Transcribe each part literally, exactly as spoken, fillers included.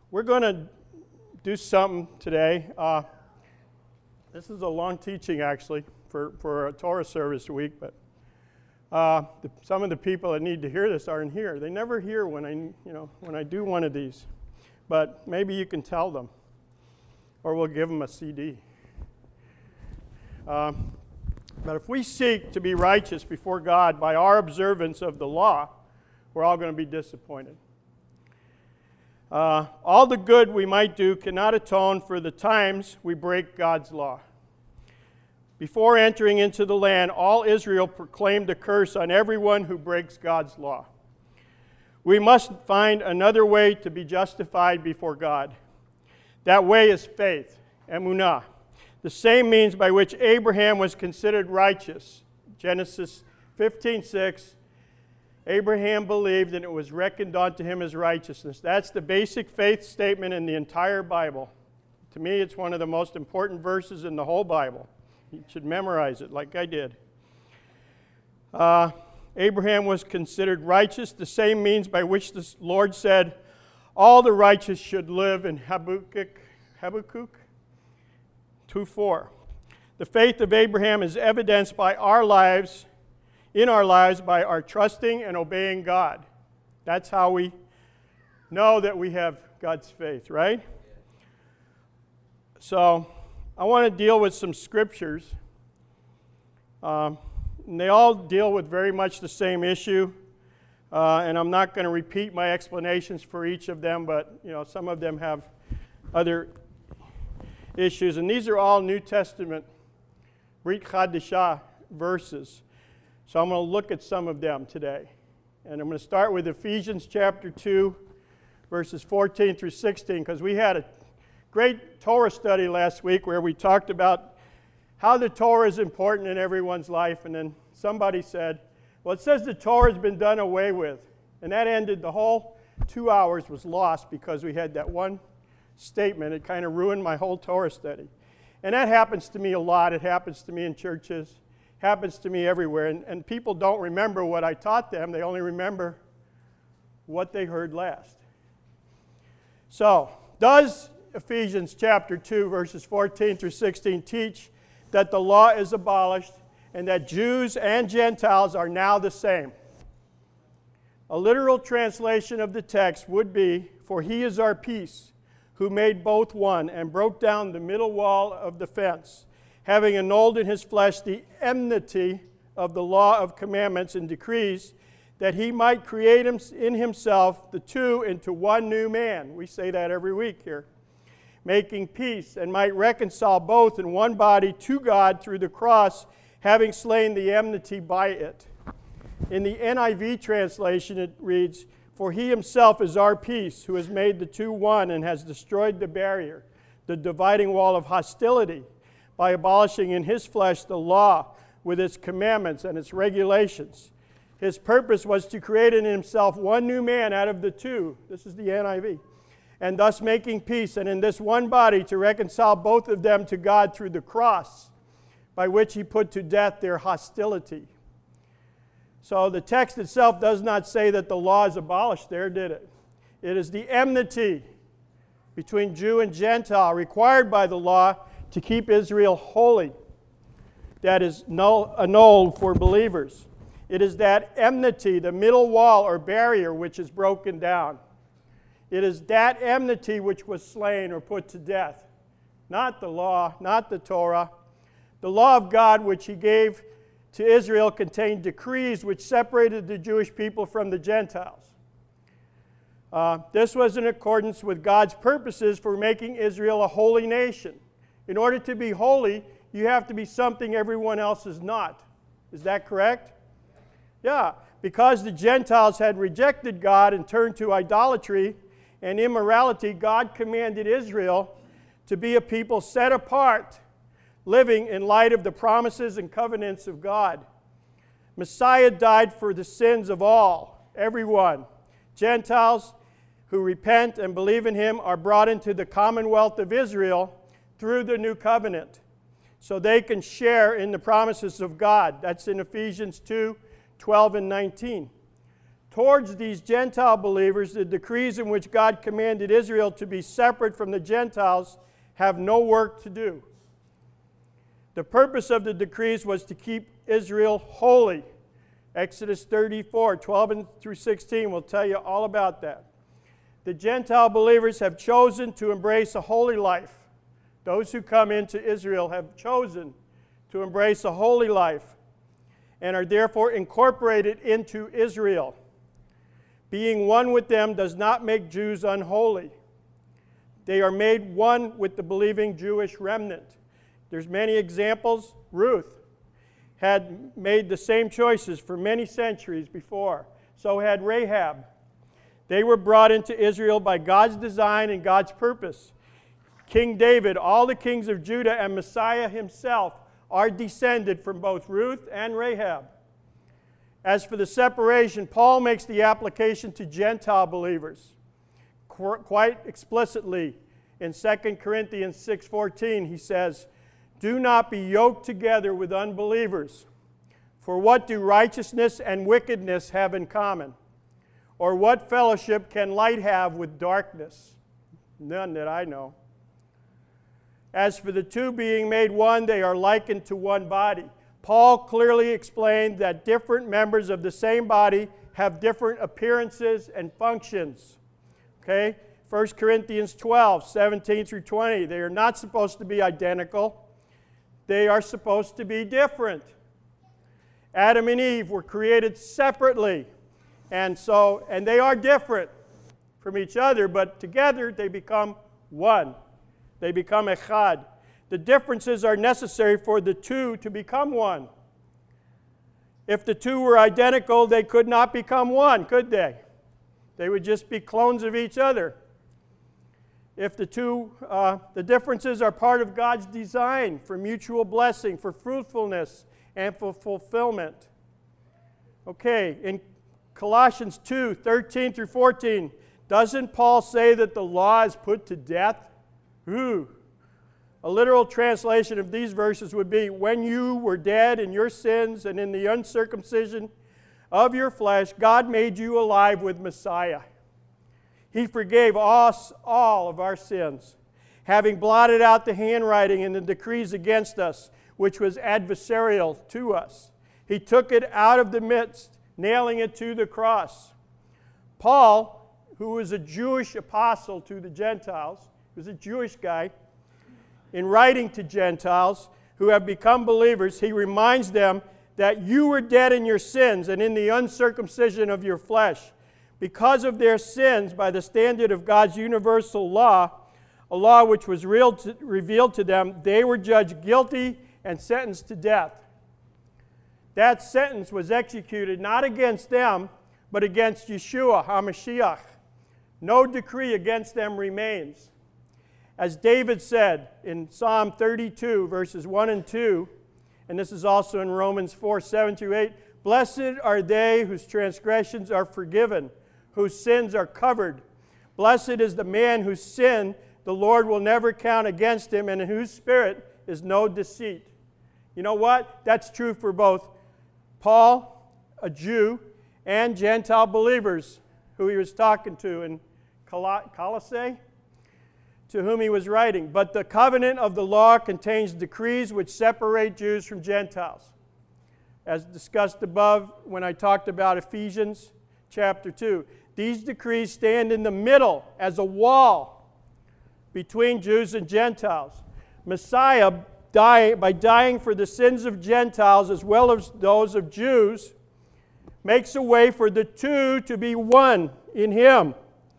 We're going to do something today. Uh, this is a long teaching, actually, for, for a Torah service week, but uh, the, some of the people that need to hear this aren't here. They never hear when I, you know, when I do one of these, but maybe you can tell them, or we'll give them a C D. Uh, but if we seek to be righteous before God by our observance of the law, we're all going to be disappointed. Uh, all the good we might do cannot atone for the times we break God's law. Before entering into the land, all Israel proclaimed a curse on everyone who breaks God's law. We must find another way to be justified before God. That way is faith, emunah, the same means by which Abraham was considered righteous. Genesis fifteen six. Abraham believed and it was reckoned unto him as righteousness. That's the basic faith statement in the entire Bible. To me, it's one of the most important verses in the whole Bible. You should memorize it like I did. Uh, Abraham was considered righteous, the same means by which the Lord said, all the righteous should live in Habakkuk, Habakkuk two four. The faith of Abraham is evidenced by our lives in our lives by our trusting and obeying God. That's how we know that we have God's faith, right? So I want to deal with some scriptures. Um, and they all deal with very much the same issue. Uh, and I'm not going to repeat my explanations for each of them, but you know, some of them have other issues. And these are all New Testament, Brit Chadashah verses. So I'm going to look at some of them today. And I'm going to start with Ephesians chapter two, verses fourteen through sixteen, because we had a great Torah study last week where we talked about how the Torah is important in everyone's life. And then somebody said, well, it says the Torah has been done away with. And that ended, the whole two hours was lost because we had that one statement. It kind of ruined my whole Torah study. And that happens to me a lot. It happens to me in churches. Happens to me everywhere, and, and people don't remember what I taught them. They only remember what they heard last. So, does Ephesians chapter two, verses fourteen through sixteen teach that the law is abolished and that Jews and Gentiles are now the same? A literal translation of the text would be, for he is our peace, who made both one and broke down the middle wall of the fence, having annulled in his flesh the enmity of the law of commandments and decrees, that he might create in himself the two into one new man. We say that every week here. Making peace, and might reconcile both in one body to God through the cross, having slain the enmity by it. In the N I V translation it reads, for he himself is our peace, who has made the two one and has destroyed the barrier, the dividing wall of hostility, by abolishing in his flesh the law with its commandments and its regulations. His purpose was to create in himself one new man out of the two. This is the N I V. And thus making peace, and in this one body to reconcile both of them to God through the cross, by which he put to death their hostility. So the text itself does not say that the law is abolished there, did it? It is the enmity between Jew and Gentile required by the law to keep Israel holy, that is null, annulled for believers. It is that enmity, the middle wall or barrier, which is broken down. It is that enmity which was slain or put to death. Not the law, not the Torah. The law of God which he gave to Israel contained decrees which separated the Jewish people from the Gentiles. Uh, this was in accordance with God's purposes for making Israel a holy nation. In order to be holy, you have to be something everyone else is not. Is that correct? Yeah, because the Gentiles had rejected God and turned to idolatry and immorality, God commanded Israel to be a people set apart, living in light of the promises and covenants of God. Messiah died for the sins of all, everyone. Gentiles who repent and believe in him are brought into the commonwealth of Israel through the new covenant, so they can share in the promises of God. That's in Ephesians two, twelve and nineteen. towards these Gentile believers, the decrees in which God commanded Israel to be separate from the Gentiles have no work to do. The purpose of the decrees was to keep Israel holy. Exodus thirty-four, twelve through sixteen will tell you all about that. The Gentile believers have chosen to embrace a holy life. Those who come into Israel have chosen to embrace a holy life and are therefore incorporated into Israel. Being one with them does not make Jews unholy. They are made one with the believing Jewish remnant. There's many examples. Ruth had made the same choices for many centuries before. So had Rahab. They were brought into Israel by God's design and God's purpose. King David, all the kings of Judah, and Messiah himself are descended from both Ruth and Rahab. As for the separation, Paul makes the application to Gentile believers quite explicitly. In Second Corinthians six fourteen, he says, "Do not be yoked together with unbelievers. For what do righteousness and wickedness have in common? Or what fellowship can light have with darkness? None that I know. As for the two being made one, they are likened to one body." Paul clearly explained that different members of the same body have different appearances and functions. Okay? First Corinthians twelve, seventeen through twenty. They are not supposed to be identical. They are supposed to be different. Adam and Eve were created separately. And so, and they are different from each other, but together they become one. They become echad. The differences are necessary for the two to become one. If the two were identical, they could not become one, could they? They would just be clones of each other. If the two, uh, the differences are part of God's design for mutual blessing, for fruitfulness, and for fulfillment. Okay, in Colossians two, thirteen through fourteen, doesn't Paul say that the law is put to death? Ooh. A literal translation of these verses would be, when you were dead in your sins and in the uncircumcision of your flesh, God made you alive with Messiah. He forgave us all of our sins, having blotted out the handwriting and the decrees against us, which was adversarial to us. He took it out of the midst, nailing it to the cross. Paul, who was a Jewish apostle to the Gentiles, was a Jewish guy, in writing to Gentiles who have become believers, he reminds them that you were dead in your sins and in the uncircumcision of your flesh. Because of their sins, by the standard of God's universal law, a law which was real to, revealed to them, they were judged guilty and sentenced to death. That sentence was executed not against them, but against Yeshua, HaMashiach. No decree against them remains. As David said in Psalm thirty-two, verses one and two, and this is also in Romans four, seven through eight, "Blessed are they whose transgressions are forgiven, whose sins are covered. Blessed is the man whose sin the Lord will never count against him, and in whose spirit is no deceit." You know what? That's true for both Paul, a Jew, and Gentile believers who he was talking to in Colossae, to whom he was writing. But the covenant of the law contains decrees which separate Jews from Gentiles. As discussed above when I talked about Ephesians chapter two. These decrees stand in the middle as a wall between Jews and Gentiles. Messiah, die, by dying for the sins of Gentiles as well as those of Jews, makes a way for the two to be one in him.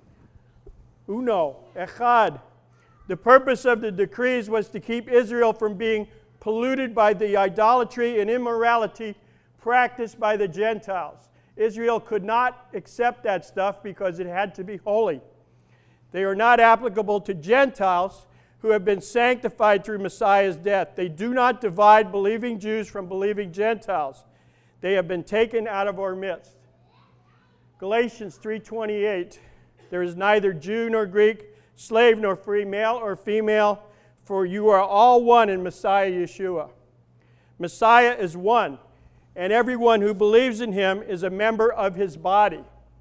Uno, echad. The purpose of the decrees was to keep Israel from being polluted by the idolatry and immorality practiced by the Gentiles. Israel could not accept that stuff because it had to be holy. They are not applicable to Gentiles who have been sanctified through Messiah's death. They do not divide believing Jews from believing Gentiles. They have been taken out of our midst. Galatians three twenty-eight, "There is neither Jew nor Greek, slave nor free, male or female, for you are all one in Messiah Yeshua." Messiah is one, and everyone who believes in him is a member of his body.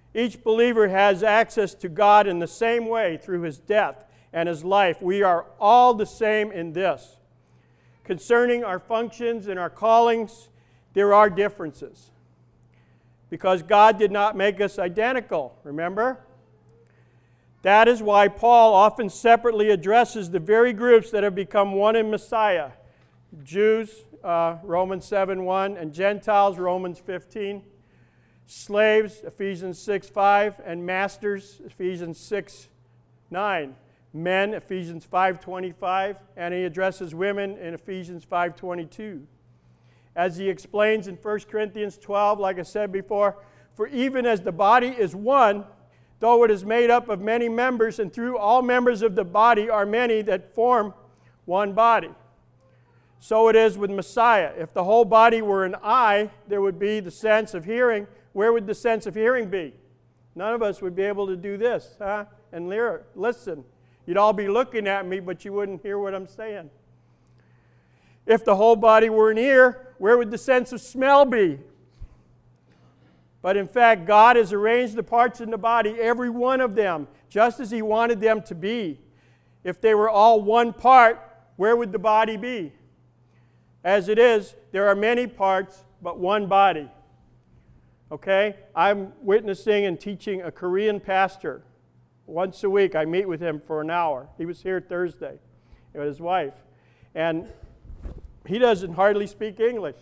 Each believer has access to God in the same way through his death and his life. We are all the same in this. Concerning our functions and our callings, there are differences. Because God did not make us identical, remember? That is why Paul often separately addresses the very groups that have become one in Messiah. Jews, uh, Romans seven one, and Gentiles, Romans fifteen. Slaves, Ephesians six five, and masters, Ephesians six nine. Men, Ephesians five twenty-five, and he addresses women in Ephesians five twenty-two. As he explains in First Corinthians twelve, like I said before, for even as the body is one, though it is made up of many members, and through all members of the body are many that form one body. So it is with Messiah. If the whole body were an eye, there would be the sense of hearing. Where would the sense of hearing be? None of us would be able to do this, huh? And listen. You'd all be looking at me, but you wouldn't hear what I'm saying. If the whole body were an ear, where would the sense of smell be? But in fact, God has arranged the parts in the body, every one of them, just as he wanted them to be. If they were all one part, where would the body be? As it is, there are many parts, but one body. Okay? I'm witnessing and teaching a Korean pastor. Once a week, I meet with him for an hour. He was here Thursday with his wife. And he doesn't hardly speak English.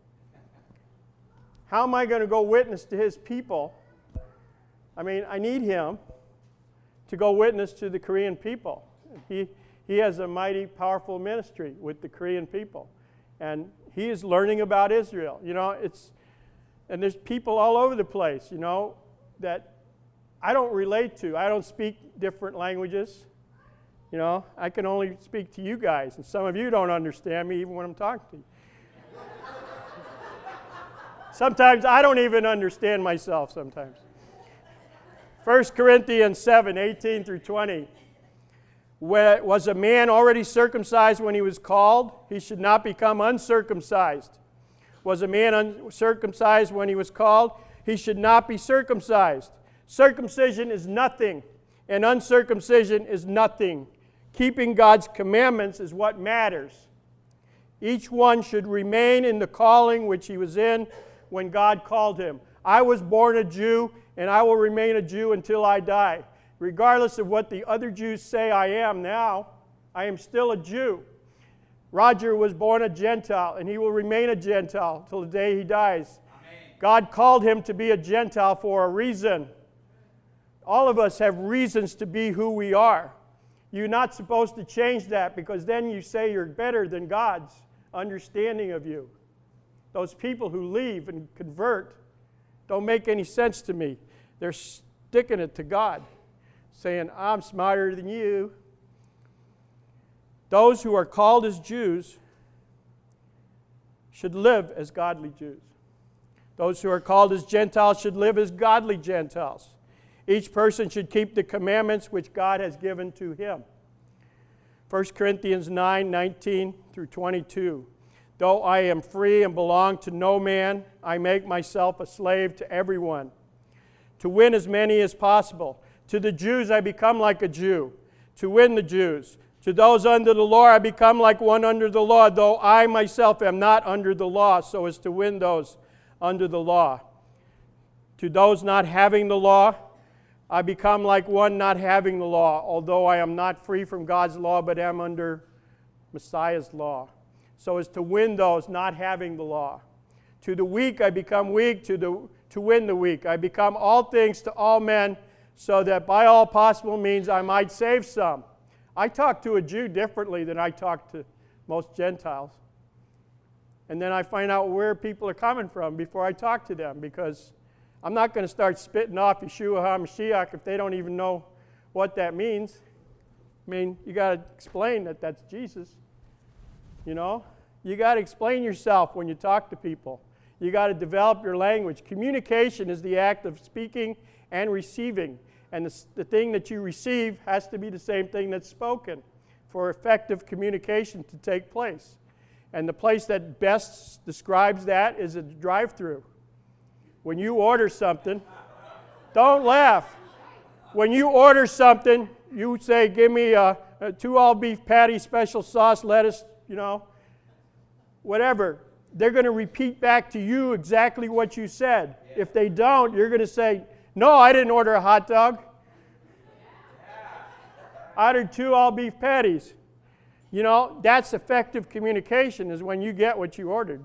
How am I going to go witness to his people? I mean, I need him to go witness to the Korean people. He, he has a mighty, powerful ministry with the Korean people. And he is learning about Israel. You know, it's, and there's people all over the place, you know, that I don't relate to. I don't speak different languages. You know, I can only speak to you guys, and some of you don't understand me even when I'm talking to you. Sometimes I don't even understand myself sometimes. First Corinthians seven, eighteen through twenty. Was a man already circumcised when he was called? He should not become uncircumcised. Was a man uncircumcised when he was called? He should not be circumcised. Circumcision is nothing, and uncircumcision is nothing. Keeping God's commandments is what matters. Each one should remain in the calling which he was in when God called him. I was born a Jew, and I will remain a Jew until I die. Regardless of what the other Jews say I am now, I am still a Jew. Roger was born a Gentile, and he will remain a Gentile till the day he dies. Amen. God called him to be a Gentile for a reason. All of us have reasons to be who we are. You're not supposed to change that, because then you say you're better than God's understanding of you. Those people who leave and convert don't make any sense to me. They're sticking it to God, saying, I'm smarter than you. Those who are called as Jews should live as godly Jews. Those who are called as Gentiles should live as godly Gentiles. Each person should keep the commandments which God has given to him. First Corinthians nine, nineteen through twenty-two. Though I am free and belong to no man, I make myself a slave to everyone, to win as many as possible. To the Jews I become like a Jew, to win the Jews. To those under the law I become like one under the law, though I myself am not under the law, so as to win those under the law. To those not having the law, I become like one not having the law, although I am not free from God's law, but am under Messiah's law, so as to win those not having the law. To the weak I become weak, to, the, to win the weak. I become all things to all men, so that by all possible means I might save some. I talk to a Jew differently than I talk to most Gentiles. And then I find out where people are coming from before I talk to them, because I'm not going to start spitting off Yeshua HaMashiach if they don't even know what that means. I mean, you got to explain that that's Jesus. You know? You got to explain yourself when you talk to people. You got to develop your language. Communication is the act of speaking and receiving. And the, the thing that you receive has to be the same thing that's spoken for effective communication to take place. And the place that best describes that is a drive-through. When you order something, Don't laugh. When you order something, you say, give me a, a two all-beef patty, special sauce, lettuce, you know, whatever. They're going to repeat back to you exactly what you said. Yeah. If they don't, you're going to say, no, I didn't order a hot dog. I ordered two all-beef patties. You know, that's effective communication, is when you get what you ordered.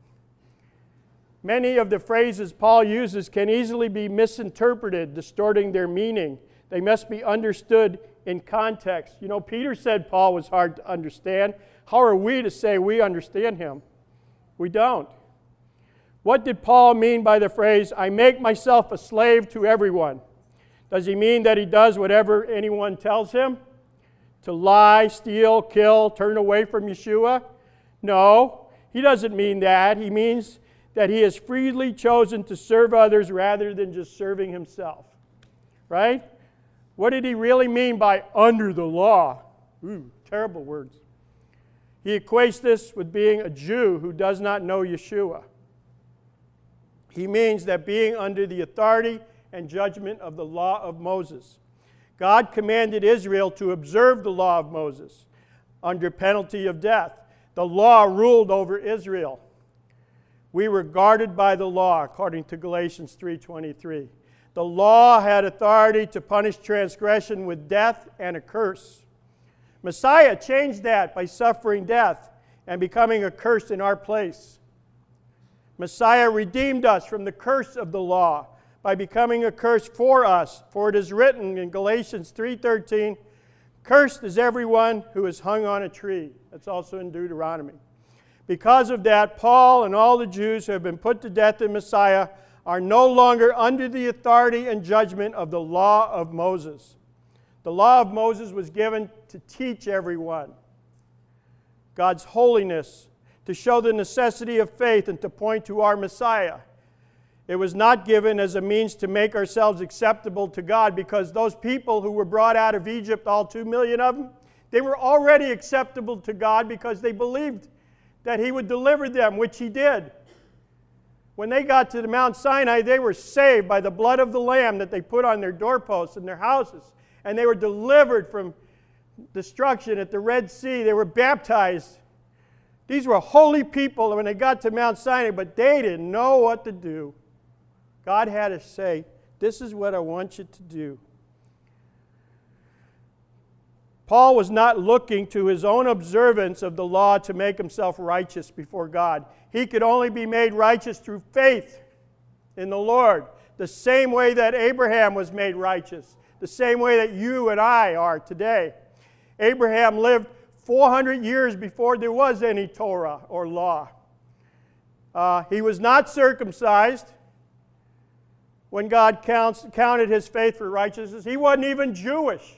Many of the phrases Paul uses can easily be misinterpreted, distorting their meaning. They must be understood in context. You know, Peter said Paul was hard to understand. How are we to say we understand him? We don't. What did Paul mean by the phrase, I make myself a slave to everyone? Does he mean that he does whatever anyone tells him? To lie, steal, kill, turn away from Yeshua? No, he doesn't mean that. He means that he has freely chosen to serve others rather than just serving himself. Right? What did he really mean by under the law? Ooh, terrible words. He equates this with being a Jew who does not know Yeshua. He means that being under the authority and judgment of the law of Moses. God commanded Israel to observe the law of Moses under penalty of death. The law ruled over Israel. We were guarded by the law, according to Galatians three twenty-three. The law had authority to punish transgression with death and a curse. Messiah changed that by suffering death and becoming a curse in our place. Messiah redeemed us from the curse of the law by becoming a curse for us. For it is written in Galatians three thirteen, cursed is everyone who is hung on a tree. That's also in Deuteronomy. Because of that, Paul and all the Jews who have been put to death in Messiah are no longer under the authority and judgment of the law of Moses. The law of Moses was given to teach everyone God's holiness, to show the necessity of faith, and to point to our Messiah. It was not given as a means to make ourselves acceptable to God, because those people who were brought out of Egypt, all two million of them, they were already acceptable to God because they believed that He would deliver them, which He did. When they got to the Mount Sinai, they were saved by the blood of the Lamb that they put on their doorposts and their houses. And they were delivered from destruction at the Red Sea. They were baptized. These were holy people when they got to Mount Sinai, but they didn't know what to do. God had to say, this is what I want you to do. Paul was not looking to his own observance of the law to make himself righteous before God. He could only be made righteous through faith in the Lord, the same way that Abraham was made righteous, the same way that you and I are today. Abraham lived four hundred years before there was any Torah or law. Uh, he was not circumcised when God counts, counted his faith for righteousness. He wasn't even Jewish.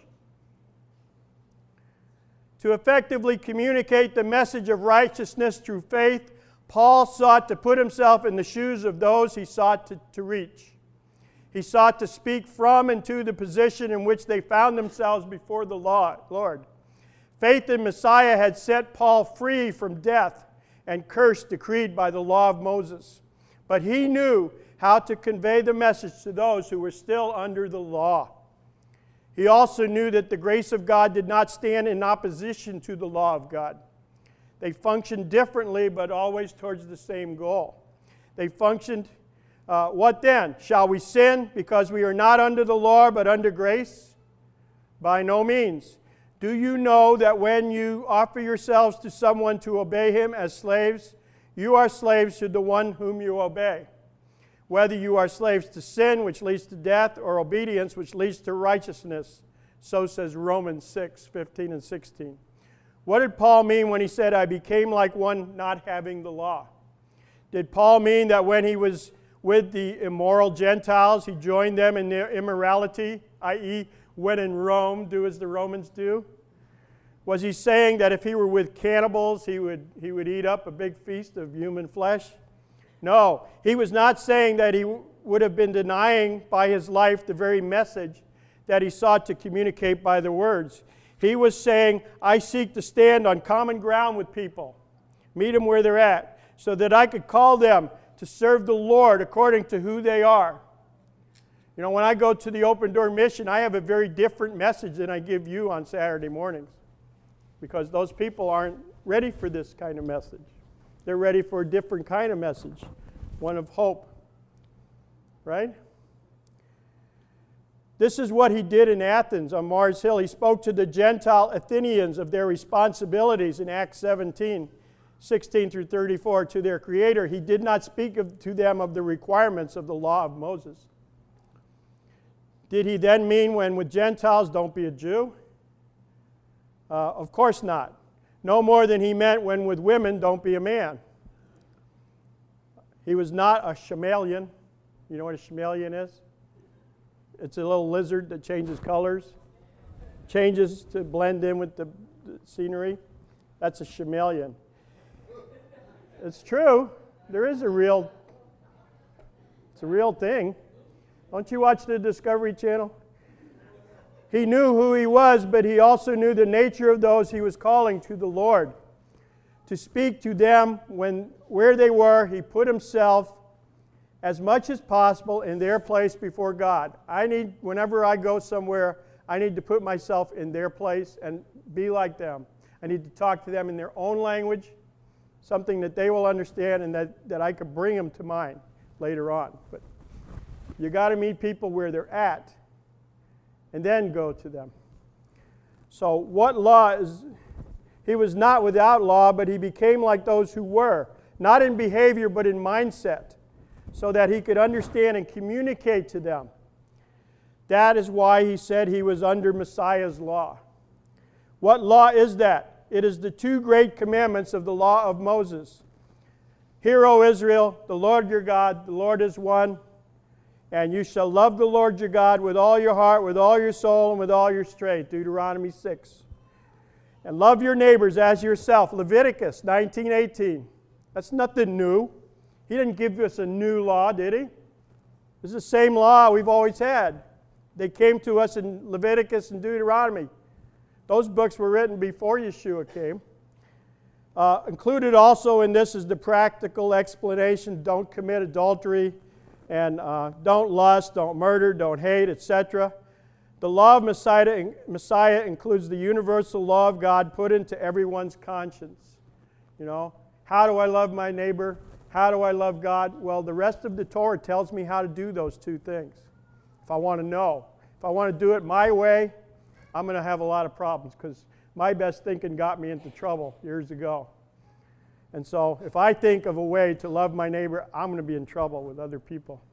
To effectively communicate the message of righteousness through faith, Paul sought to put himself in the shoes of those he sought to, to reach. He sought to speak from and to the position in which they found themselves before the Lord. Faith in Messiah had set Paul free from death and curse decreed by the law of Moses. But he knew how to convey the message to those who were still under the law. He also knew that the grace of God did not stand in opposition to the law of God. They functioned differently, but always towards the same goal. They functioned, uh, what then? Shall we sin because we are not under the law, but under grace? By no means. Do you know that when you offer yourselves to someone to obey him as slaves, you are slaves to the one whom you obey? Whether you are slaves to sin, which leads to death, or obedience, which leads to righteousness. So says Romans six, fifteen and sixteen. What did Paul mean when he said, I became like one not having the law? Did Paul mean that when he was with the immoral Gentiles, he joined them in their immorality, that is, when in Rome, do as the Romans do? Was he saying that if he were with cannibals, he would, he would eat up a big feast of human flesh? No, he was not saying that he would have been denying by his life the very message that he sought to communicate by the words. He was saying, I seek to stand on common ground with people, meet them where they're at, so that I could call them to serve the Lord according to who they are. You know, when I go to the Open Door Mission, I have a very different message than I give you on Saturday mornings, because those people aren't ready for this kind of message. They're ready for a different kind of message, one of hope, right? This is what he did in Athens on Mars Hill. He spoke to the Gentile Athenians of their responsibilities in Acts seventeen, sixteen through thirty-four to their Creator. He did not speak of, to them of the requirements of the law of Moses. Did he then mean when with Gentiles, don't be a Jew? Uh, of course not. No more than he meant when with women, don't be a man. He was not a chameleon. You know what a chameleon is? It's a little lizard that changes colors, changes to blend in with the, the scenery. That's a chameleon. It's true. There is a real, it's a real thing. Don't you watch the Discovery Channel? He knew who he was, but he also knew the nature of those he was calling to the Lord. To speak to them when where they were, he put himself as much as possible in their place before God. I need, whenever I go somewhere, I need to put myself in their place and be like them. I need to talk to them in their own language, something that they will understand and that, that I could bring them to mine later on. But you got to meet people where they're at and then go to them. So what law is, he was not without law, but he became like those who were, not in behavior but in mindset, so that he could understand and communicate to them. That is why he said he was under Messiah's law. What law is that? It is the two great commandments of the law of Moses. Hear, O Israel, the Lord your God, the Lord is one, and you shall love the Lord your God with all your heart, with all your soul, and with all your strength. Deuteronomy six. And love your neighbors as yourself. Leviticus nineteen eighteen. That's nothing new. He didn't give us a new law, did he? This is the same law we've always had. They came to us in Leviticus and Deuteronomy. Those books were written before Yeshua came. Uh, included also in this is the practical explanation: don't commit adultery, and uh, don't lust, don't murder, don't hate, et cetera. The law of Messiah, Messiah includes the universal law of God put into everyone's conscience. You know, how do I love my neighbor? How do I love God? Well, the rest of the Torah tells me how to do those two things. If I want to know. If I want to do it my way, I'm going to have a lot of problems, because my best thinking got me into trouble years ago. And so if I think of a way to love my neighbor, I'm going to be in trouble with other people.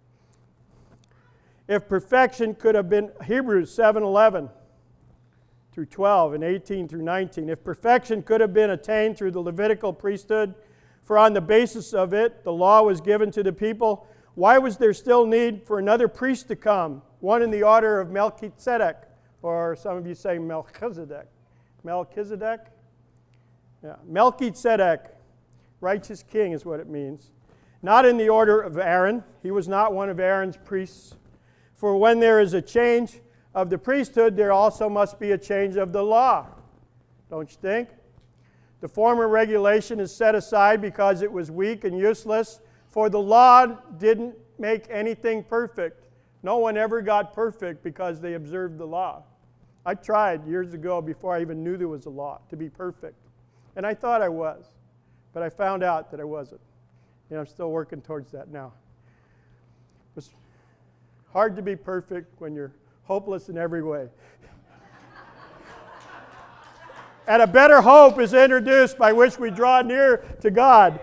If perfection could have been, Hebrews seven eleven through twelve and eighteen through nineteen, if perfection could have been attained through the Levitical priesthood, for on the basis of it the law was given to the people, why was there still need for another priest to come, one in the order of Melchizedek, or some of you say Melchizedek. Melchizedek? Yeah, Melchizedek, righteous king is what it means. Not in the order of Aaron. He was not one of Aaron's priests. For when there is a change of the priesthood, there also must be a change of the law. Don't you think? The former regulation is set aside because it was weak and useless, for the law didn't make anything perfect. No one ever got perfect because they observed the law. I tried years ago, before I even knew there was a law, to be perfect. And I thought I was, but I found out that I wasn't. And I'm still working towards that now. It's hard to be perfect when you're hopeless in every way. And a better hope is introduced by which we draw near to God.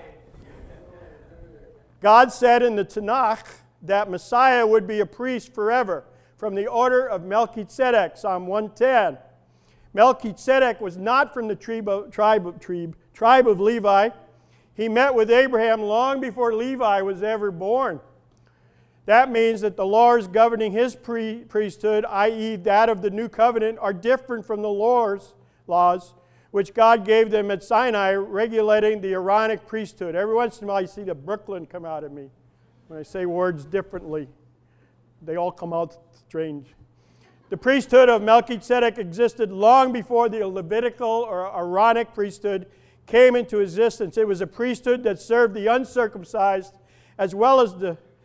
God said in the Tanakh that Messiah would be a priest forever, from the order of Melchizedek, Psalm one ten. Melchizedek was not from the tribe of, tribe, of, tribe, tribe of Levi. He met with Abraham long before Levi was ever born. That means that the laws governing his pre- priesthood, that is that of the new covenant, are different from the laws, laws which God gave them at Sinai, regulating the Aaronic priesthood. Every once in a while you see the Brooklyn come out at me when I say words differently. They all come out strange. The priesthood of Melchizedek existed long before the Levitical or Aaronic priesthood came into existence. It was a priesthood that served the uncircumcised as well as the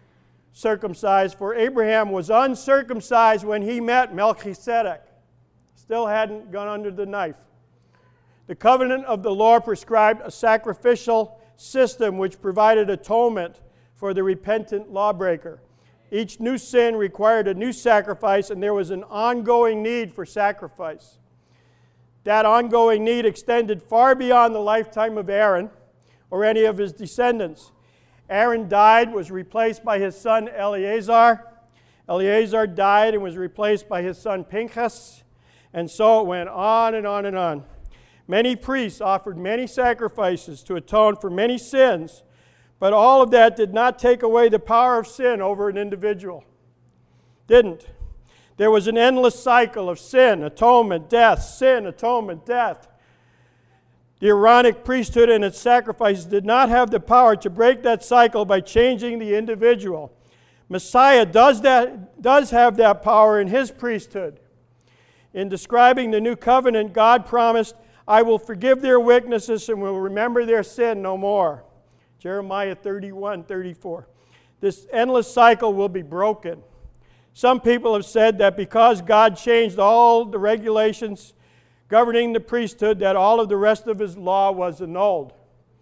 circumcised, for Abraham was uncircumcised when he met Melchizedek. Still hadn't gone under the knife. The covenant of the law prescribed a sacrificial system which provided atonement for the repentant lawbreaker. Each new sin required a new sacrifice, and there was an ongoing need for sacrifice. That ongoing need extended far beyond the lifetime of Aaron or any of his descendants. Aaron died, was replaced by his son Eleazar. Eleazar died and was replaced by his son Pinchas. And so it went on and on and on. Many priests offered many sacrifices to atone for many sins, but all of that did not take away the power of sin over an individual. Didn't. There was an endless cycle of sin, atonement, death, sin, atonement, death. The Aaronic priesthood and its sacrifices did not have the power to break that cycle by changing the individual. Messiah does that, does have that power in his priesthood. In describing the new covenant, God promised, "I will forgive their weaknesses and will remember their sin no more." Jeremiah thirty-one, thirty-four. This endless cycle will be broken. Some people have said that because God changed all the regulations governing the priesthood, that all of the rest of his law was annulled.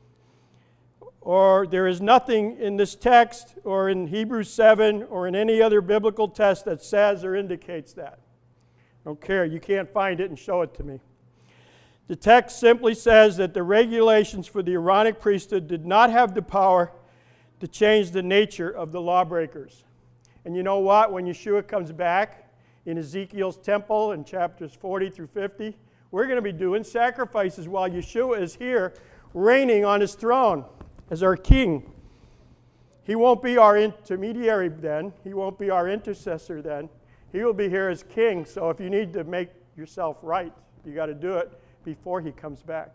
Or there is nothing in this text or in Hebrews seven or in any other biblical text that says or indicates that. I don't care. You can't find it and show it to me. The text simply says that the regulations for the Aaronic priesthood did not have the power to change the nature of the lawbreakers. And you know what? When Yeshua comes back in Ezekiel's temple in chapters forty through fifty, we're going to be doing sacrifices while Yeshua is here reigning on his throne as our king. He won't be our intermediary then. He won't be our intercessor then. He will be here as king. So if you need to make yourself right, you got to do it before he comes back.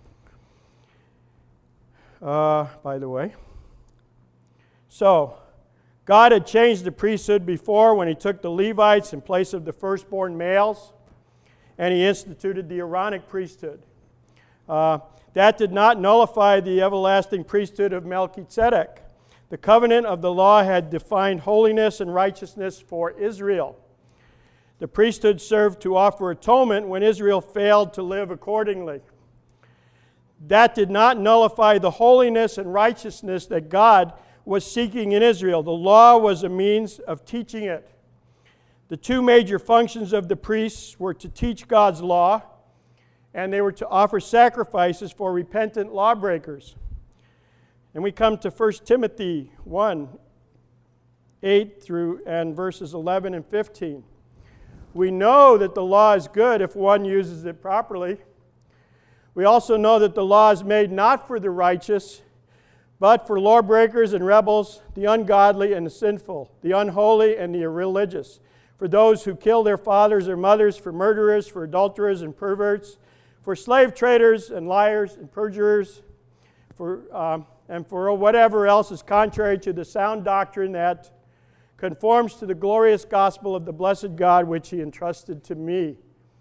Uh, by the way. So, God had changed the priesthood before when he took the Levites in place of the firstborn males, and he instituted the Aaronic priesthood. Uh, that did not nullify the everlasting priesthood of Melchizedek. The covenant of the law had defined holiness and righteousness for Israel. The priesthood served to offer atonement when Israel failed to live accordingly. That did not nullify the holiness and righteousness that God was seeking in Israel. The law was a means of teaching it. The two major functions of the priests were to teach God's law, and they were to offer sacrifices for repentant lawbreakers. And we come to First Timothy one, eight through and verses eleven and fifteen. We know that the law is good if one uses it properly. We also know that the law is made not for the righteous, but for lawbreakers and rebels, the ungodly and the sinful, the unholy and the irreligious, for those who kill their fathers or mothers, for murderers, for adulterers and perverts, for slave traders and liars and perjurers, for, um, and for whatever else is contrary to the sound doctrine that conforms to the glorious gospel of the blessed God which he entrusted to me.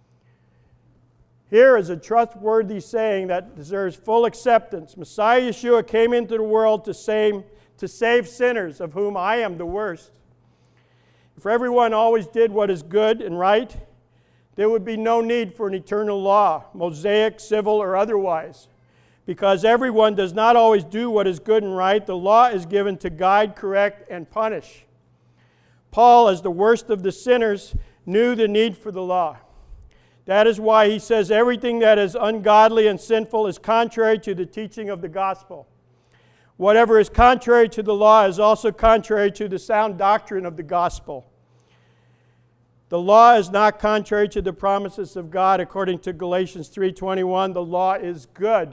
Here is a trustworthy saying that deserves full acceptance. Messiah Yeshua came into the world to save, to save sinners, of whom I am the worst. If everyone always did what is good and right, there would be no need for an eternal law, Mosaic, civil, or otherwise. Because everyone does not always do what is good and right, the law is given to guide, correct, and punish. Paul, as the worst of the sinners, knew the need for the law. That is why he says everything that is ungodly and sinful is contrary to the teaching of the gospel. Whatever is contrary to the law is also contrary to the sound doctrine of the gospel. The law is not contrary to the promises of God. According to Galatians three twenty-one, the law is good.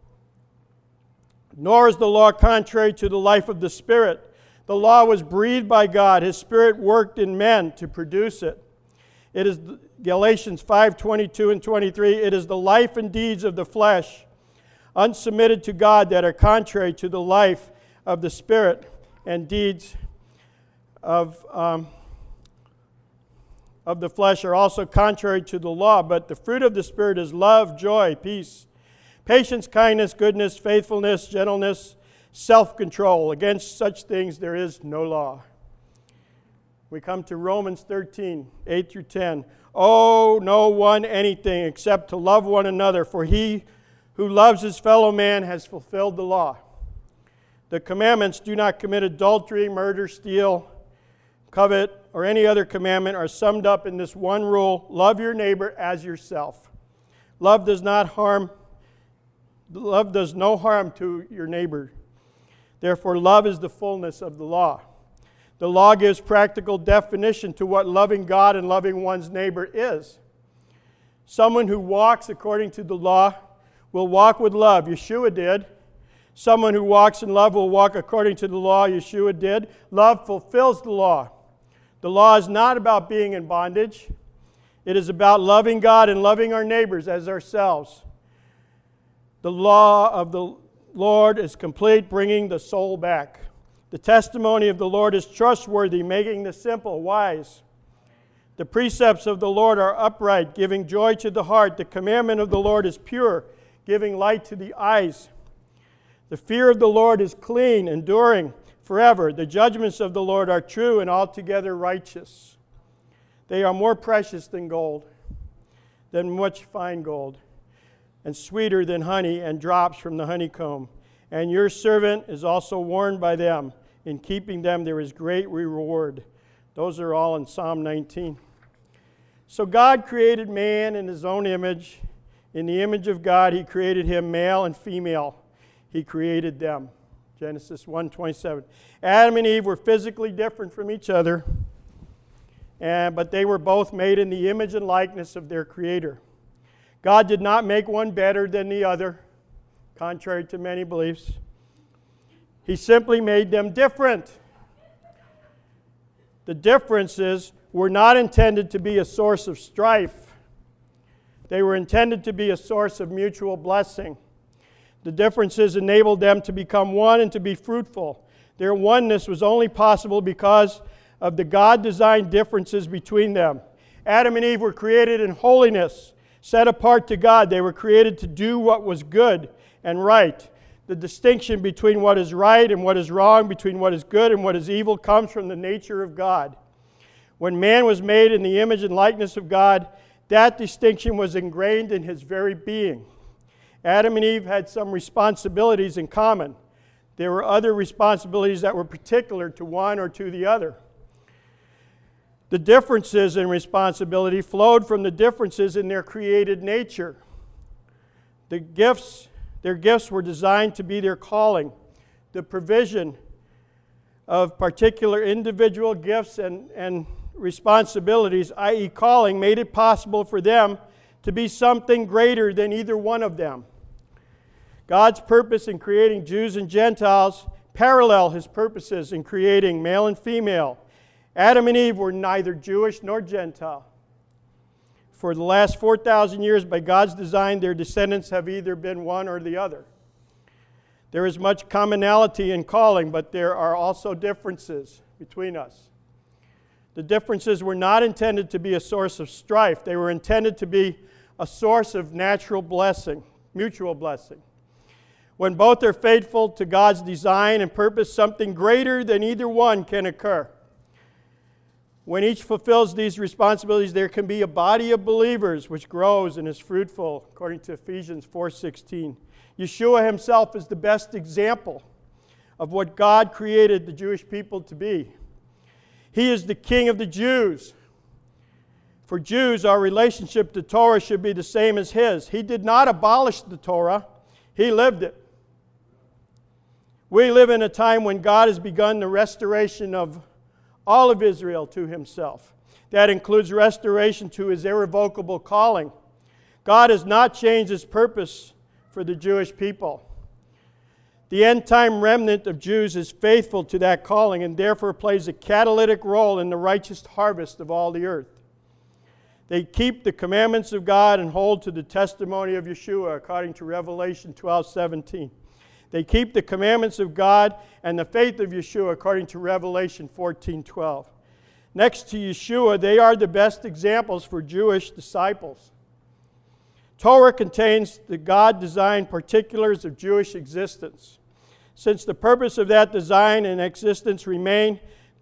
Nor is the law contrary to the life of the Spirit. The law was breathed by God. His Spirit worked in men to produce it. It is Galatians five twenty-two and twenty-three. It is the life and deeds of the flesh, unsubmitted to God, that are contrary to the life of the Spirit, and deeds of, um, of the flesh are also contrary to the law. But the fruit of the Spirit is love, joy, peace, patience, kindness, goodness, faithfulness, gentleness, self-control. Against such things there is no law. We come to Romans thirteen, eight through ten. Owe no one anything except to love one another, for he who loves his fellow man has fulfilled the law. The commandments, do not commit adultery, murder, steal, covet, or any other commandment, are summed up in this one rule: love your neighbor as yourself. Love does not harm, love does no harm to your neighbor. Therefore, love is the fullness of the law. The law gives practical definition to what loving God and loving one's neighbor is. Someone who walks according to the law will walk with love. Yeshua did. Someone who walks in love will walk according to the law. Yeshua did. Love fulfills the law. The law is not about being in bondage. It is about loving God and loving our neighbors as ourselves. The law of the Lord is complete, bringing the soul back. The testimony of the Lord is trustworthy, making the simple wise. The precepts of the Lord are upright, giving joy to the heart. The commandment of the Lord is pure, giving light to the eyes. The fear of the Lord is clean, enduring forever. The judgments of the Lord are true and altogether righteous. They are more precious than gold, than much fine gold, and sweeter than honey and drops from the honeycomb. And your servant is also warned by them. In keeping them there is great reward. Those are all in Psalm nineteen. So God created man in his own image. In the image of God he created him, male and female. He created them. Genesis one twenty-seven. Adam and Eve were physically different from each other, and, but they were both made in the image and likeness of their Creator. God did not make one better than the other, contrary to many beliefs. He simply made them different. The differences were not intended to be a source of strife. They were intended to be a source of mutual blessing. The differences enabled them to become one and to be fruitful. Their oneness was only possible because of the God-designed differences between them. Adam and Eve were created in holiness, set apart to God. They were created to do what was good and right. The distinction between what is right and what is wrong, between what is good and what is evil, comes from the nature of God. When man was made in the image and likeness of God, that distinction was ingrained in his very being. Adam and Eve had some responsibilities in common. There were other responsibilities that were particular to one or to the other. The differences in responsibility flowed from the differences in their created nature. The gifts, their gifts were designed to be their calling. The provision of particular individual gifts and, and responsibilities, that is calling, made it possible for them to be something greater than either one of them. God's purpose in creating Jews and Gentiles parallel his purposes in creating male and female. Adam and Eve were neither Jewish nor Gentile. For the last four thousand years, by God's design, their descendants have either been one or the other. There is much commonality in calling, but there are also differences between us. The differences were not intended to be a source of strife. They were intended to be a source of natural blessing, mutual blessing. When both are faithful to God's design and purpose, something greater than either one can occur. When each fulfills these responsibilities, there can be a body of believers which grows and is fruitful, according to Ephesians four sixteen. Yeshua himself is the best example of what God created the Jewish people to be. He is the King of the Jews. For Jews, our relationship to Torah should be the same as his. He did not abolish the Torah. He lived it. We live in a time when God has begun the restoration of all of Israel to himself. That includes restoration to his irrevocable calling. God has not changed his purpose for the Jewish people. The end-time remnant of Jews is faithful to that calling and therefore plays a catalytic role in the righteous harvest of all the earth. They keep the commandments of God and hold to the testimony of Yeshua, according to Revelation twelve seventeen. They keep the commandments of God and the faith of Yeshua, according to Revelation fourteen twelve. Next to Yeshua, they are the best examples for Jewish disciples. Torah contains the God-designed particulars of Jewish existence. Since the purpose of that design and existence remain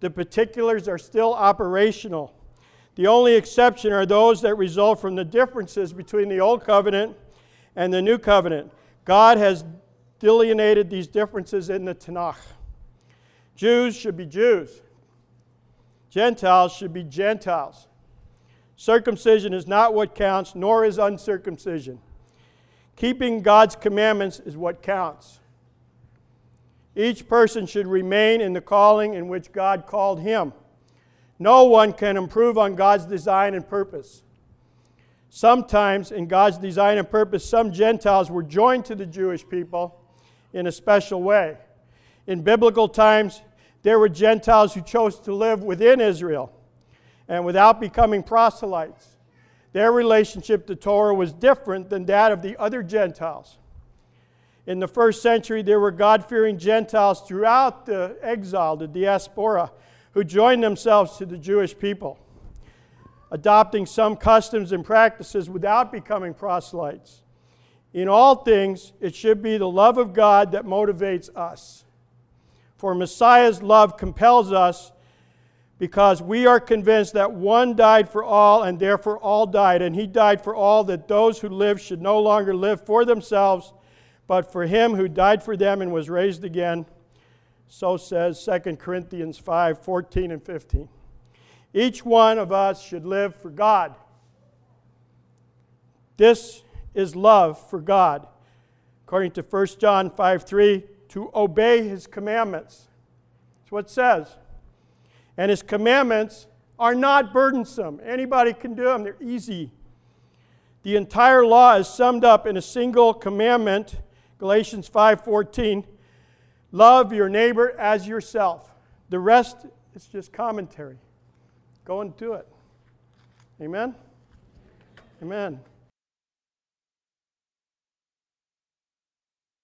The particulars are still operational. The only exception are those that result from the differences between the Old Covenant and the New Covenant. God has delineated these differences in the Tanakh. Jews should be Jews. Gentiles should be Gentiles. Circumcision is not what counts, nor is uncircumcision. Keeping God's commandments is what counts. Each person should remain in the calling in which God called him. No one can improve on God's design and purpose. Sometimes, in God's design and purpose, some Gentiles were joined to the Jewish people in a special way. In biblical times, there were Gentiles who chose to live within Israel and without becoming proselytes. Their relationship to Torah was different than that of the other Gentiles. In the first century, there were God-fearing Gentiles throughout the exile, the diaspora, who joined themselves to the Jewish people, adopting some customs and practices without becoming proselytes. In all things, it should be the love of God that motivates us. For Messiah's love compels us because we are convinced that one died for all and therefore all died, and he died for all that those who live should no longer live for themselves, but for him who died for them and was raised again. So says Second Corinthians five, fourteen and fifteen. Each one of us should live for God. This is love for God. According to First John five, three, to obey his commandments. That's what it says. And his commandments are not burdensome. Anybody can do them. They're easy. The entire law is summed up in a single commandment, Galatians five, fourteen. Love your neighbor as yourself. The rest is just commentary. Go and do it. Amen? Amen.